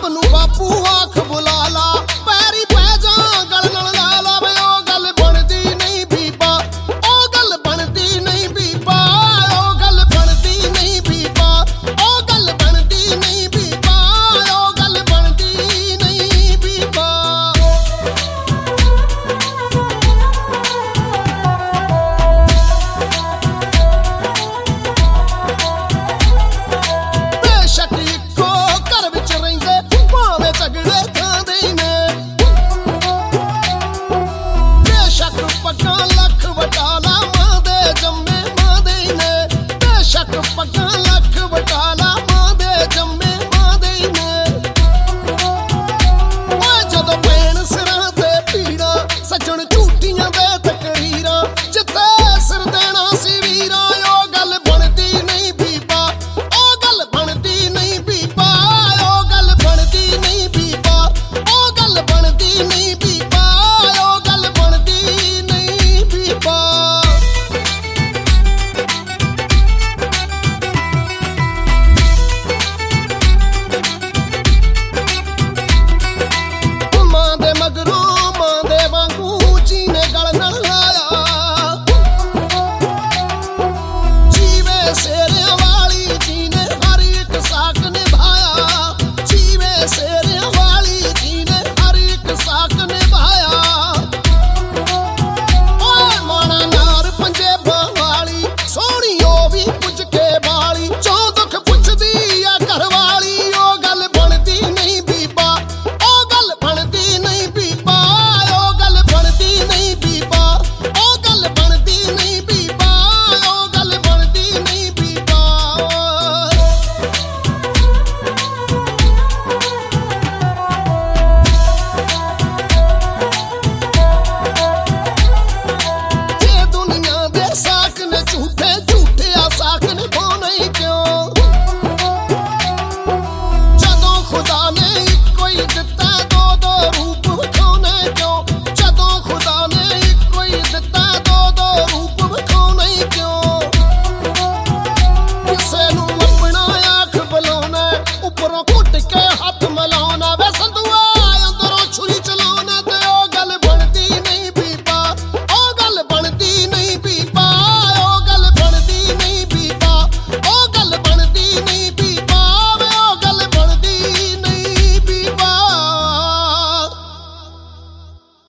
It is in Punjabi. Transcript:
ਨੂੰ ਬਾਪੂ ਆਖ ਬੁਲਾ ਲਾ, ਪੈਰੀ ਪੈ ਜਾ ਗਲ ਨਾਲ ਲਾ ਲਾ ਵੇ ਉਹ ਗੱਲ ਬਣਦੀ ਨਹੀਂ ਬੀਬਾ, ਉਹ ਗੱਲ ਬਣਦੀ ਨਹੀਂ ਬੀਬਾ, ਉਹ ਗੱਲ ਬਣਦੀ ਨਹੀਂ ਬੀਬਾ, ਉਹ ਗੱਲ ਬਣਦੀ ਨਹੀਂ ਬੀਬਾ, ਉਹ ਗੱਲ ਬਣਦੀ ਨਹੀਂ ਬੀਬਾ। ਬੇਸ਼ੱਕ ਇੱਕੋ ਘਰ ਵਿੱਚ ਰਹਿੰਦੇ ਭਾਵੇਂ ਝਗੜੇ ਖਾਂਦੇ ਨੇ, ਬੇਸ਼ੱਕ ਪੱਗਾਂ ਲੱਖ ਵਟਾਲਾ ਮਾਂ ਦੇ ਜੰਮੇ ਮਾਂ ਦੇ ਨੇ, ਬੇਸ਼ੱਕ ਪੱਗਾਂ ਲੱਖ ਵਟਾਲਾ ਮਾਂ ਦੇ ਜੰਮੇ ਮਾਂ ਦੇ ਨੇ। ਓਏ ਜਦੋਂ ਪੈਣ ਸਿਰਾਂ ਤੇ ਪੀੜਾਂ ਸੱਜਣ ਝੂਠੀਆਂ ਦੇ ਤਕਰੀਰਾਂ, ਜਿੱਥੇ ਸਿਰ ਦੇਣਾ ਸੀ ਵੀਰਾਂ ਉਹ ਗੱਲ ਬਣਦੀ ਨਹੀਂ ਬੀਬਾ, ਉਹ ਗੱਲ ਬਣਦੀ ਨਹੀਂ ਬੀਬਾ, ਉਹ ਗੱਲ ਬਣਦੀ ਨਹੀਂ ਬੀਬਾ, ਉਹ ਗੱਲ ਬਣਦੀ ਨਹੀਂ ਬੀਬਾ, ਉਹ ਗੱਲ ਬਣਦੀ ਨਹੀਂ ਬੀਬਾ। ਮਾਂ ਦੇ ਮਗਰੋਂ ਮਾਂ ਦੇ ਵਾਂਗੂ ਜੀਨੇ ਗਲ ਨਾਲ ਲਾਇਆ, ਜੀਵੇ ਸੇਰਿਆਂ ਵਾਲੀ ਜੀਨੇ ਹਰ ਇੱਕ ਸਾਕ ਨਿਭਾਇਆ, ਜੀਵੇ ਸੇਰਿਆਂ ਵਾਲੀ ਜੀਨੇ ਹਰ ਇੱਕ ਸਾਕ ਨਿਭਾਇਆ। ਓਏ ਮਾਣਾ ਨਾਰ ਪੰਜੇਬਾਂ ਵਾਲੀ ਸੋਹਣੀ ਉਹ ਵੀ ਪੁੱਜ ਕੇ ਵਾਲੀ, ਜੋ ਦੁੱਖ ਪੁੱਛਦੀ ਆ ਘਰ ਵਾਲੀ ਉਹ ਗੱਲ ਬਣਦੀ ਨਹੀਂ ਬੀਬਾ, ਉਹ ਗੱਲ ਬਣਦੀ ਨਹੀਂ ਬੀਬਾ, ਉਹ ਗੱਲ ਬਣਦੀ ਨਹੀਂ ਬੀਬਾ, ਉਹ ਗੱਲ ਬਣਦੀ ਨਹੀਂ ਬੀਬਾ, ਉਹ ਗੱਲ ਬਣਦੀ ਨਹੀਂ ਬੀਬਾ। ਜੇ ਦੁਨੀਆ ਦੇ ਸਾਕ ਨੇ ਝੂਠੇ ਝੂਠੇ ਆ ਸਾਕ ਨਿਭਾਉਣੇ ਕਿਉਂ, ਜਦੋਂ ਖੁਦਾ ਨੇ ਇੱਕੋ ਹੀ ਦਿੱਤਾ ਦੋ ਦੋ ਰੂਪ ਵਿਖਾਉਣੇ ਕਿਉਂ, ਜਦੋਂ ਖੁਦਾ ਨੇ ਇੱਕੋ ਹੀ ਦਿੱਤਾ ਦੋ ਦੋ ਰੂਪ ਵਿਖਾਉਣੇ ਕਿਉਂ। ਕਿਸੇ ਨੂੰ ਆਪਣਾ ਆਖ ਬੁਲਾਉਣਾ ਉੱਪਰੋਂ ਘੁੱਟ ਕੇ ਹੱਥ